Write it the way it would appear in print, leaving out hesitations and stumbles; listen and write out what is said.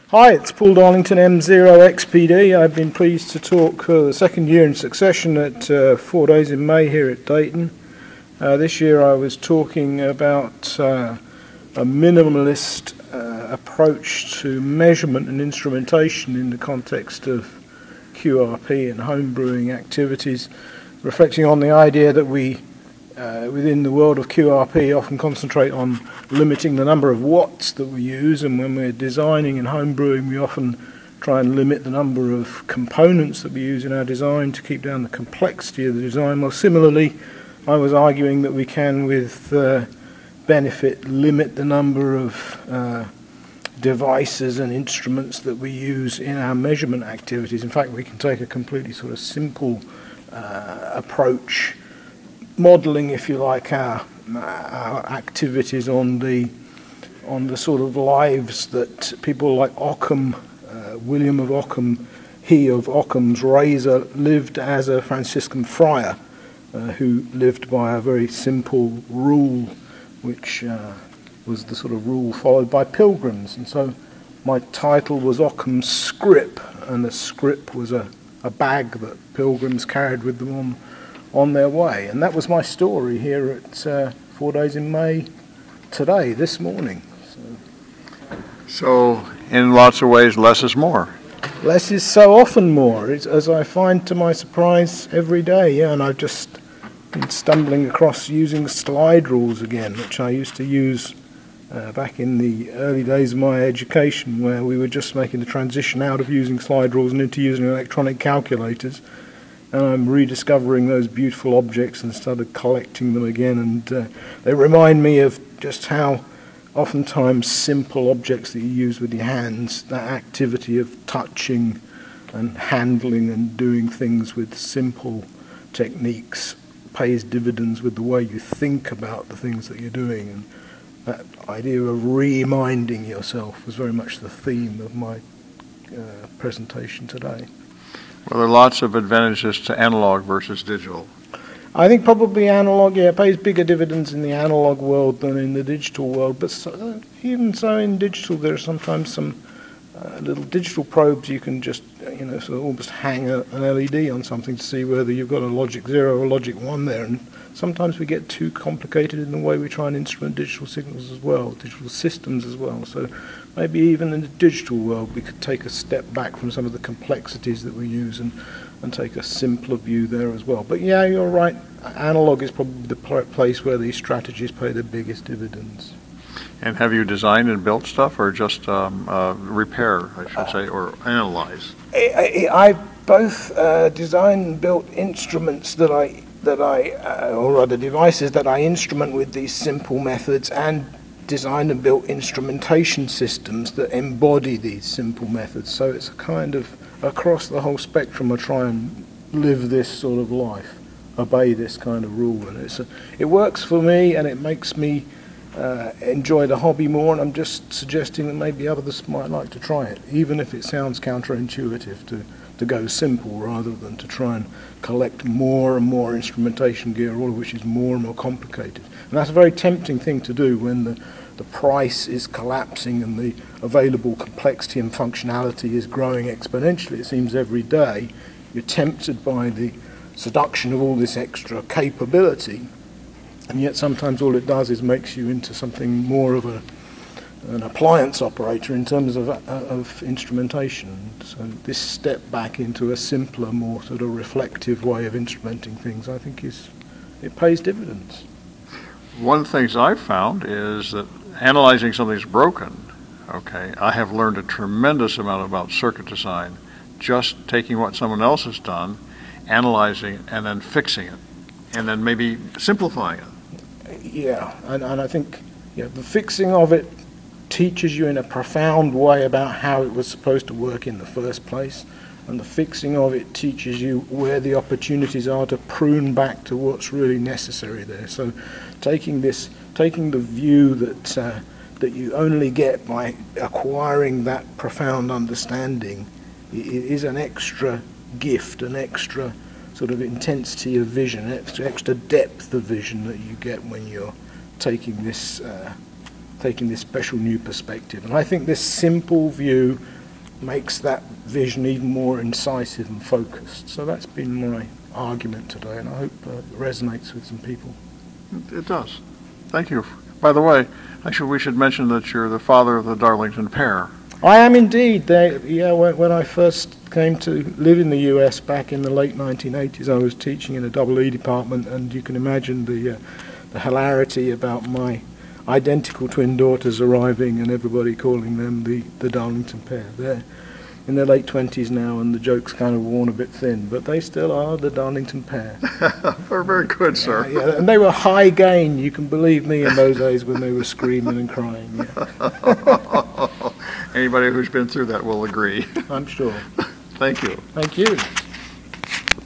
Hi, it's Paul Darlington, M0XPD. I've been pleased to talk for the second year in succession at 4 days in May here at Dayton. This year I was talking about a minimalist approach to measurement and instrumentation in the context of QRP and homebrewing activities, reflecting on the idea that we within the world of QRP often concentrate on limiting the number of watts that we use, and when we're designing and homebrewing we often try and limit the number of components that we use in our design to keep down the complexity of the design. Well, similarly, I was arguing that we can, with benefit, limit the number of devices and instruments that we use in our measurement activities. In fact, we can take a completely sort of simple approach, modelling, if you like, our activities on the sort of lives that people like Ockham, William of Ockham, he of Ockham's Razor, lived as a Franciscan friar who lived by a very simple rule, which was the sort of rule followed by pilgrims. And so my title was Ockham's Scrip, and the scrip was a bag that pilgrims carried with them on their way. And that was my story here at 4 days in May today, this morning. So in lots of ways, less is more. Less is so often more, as I find to my surprise every day. Yeah, and I've just been stumbling across using slide rules again, which I used to use back in the early days of my education, where we were just making the transition out of using slide rules and into using electronic calculators. And I'm rediscovering those beautiful objects and started collecting them again, and they remind me of just how oftentimes simple objects that you use with your hands, that activity of touching and handling and doing things with simple techniques, pays dividends with the way you think about the things that you're doing. And that idea of reminding yourself was very much the theme of my presentation today. Well, there are lots of advantages to analog versus digital. I think probably analog, pays bigger dividends in the analog world than in the digital world. But even so, in digital, there are sometimes some little digital probes you can just, sort of almost hang an LED on something to see whether you've got a logic 0 or logic 1 there. And sometimes we get too complicated in the way we try and instrument digital signals as well, digital systems as well. So maybe even in the digital world we could take a step back from some of the complexities that we use and take a simpler view there as well. But yeah, you're right, analog is probably the place where these strategies pay the biggest dividends. And have you designed and built stuff, or just repair, I should say, or analyze? I both designed and built instruments or rather devices that I instrument with these simple methods, and designed and built instrumentation systems that embody these simple methods. So it's a kind of across the whole spectrum. I try and live this sort of life, obey this kind of rule, and it works for me, and it makes me enjoy the hobby more. And I'm just suggesting that maybe others might like to try it, even if it sounds counterintuitive to go simple rather than to try and collect more and more instrumentation gear, all of which is more and more complicated. And that's a very tempting thing to do when the price is collapsing and the available complexity and functionality is growing exponentially. It seems every day you're tempted by the seduction of all this extra capability, and yet sometimes all it does is makes you into something more of an appliance operator in terms of instrumentation. So this step back into a simpler, more sort of reflective way of instrumenting things, I think it pays dividends. One of the things I've found is that analyzing something's broken, I have learned a tremendous amount about circuit design, just taking what someone else has done, analyzing it, and then fixing it, and then maybe simplifying it. Yeah, and I think the fixing of it teaches you in a profound way about how it was supposed to work in the first place, and the fixing of it teaches you where the opportunities are to prune back to what's really necessary there. So taking the view that you only get by acquiring that profound understanding is an extra gift, an extra sort of intensity of vision, extra depth of vision that you get when you're taking this special new perspective. And I think this simple view makes that vision even more incisive and focused. So that's been my argument today, and I hope it resonates with some people. It does. Thank you. By the way, we should mention that you're the father of the Darlington pair. I am indeed. When I first came to live in the US back in the late 1980s, I was teaching in a double E department, and you can imagine the hilarity about my identical twin daughters arriving and everybody calling them the Darlington pair. They're in their late 20s now, and the joke's kind of worn a bit thin, but they still are the Darlington pair. Very, very good, sir. Yeah, and they were high gain, you can believe me, in those days when they were screaming and crying. Yeah. Anybody who's been through that will agree. I'm sure. Thank you. Thank you.